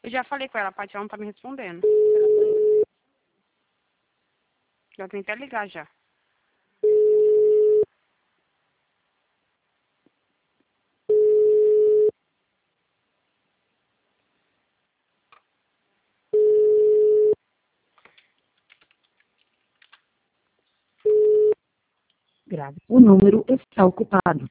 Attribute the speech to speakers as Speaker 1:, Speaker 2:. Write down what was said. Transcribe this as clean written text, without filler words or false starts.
Speaker 1: Eu já falei com ela, a Paty, ela não tá me respondendo. Já tentei ligar já.
Speaker 2: O número está ocupado.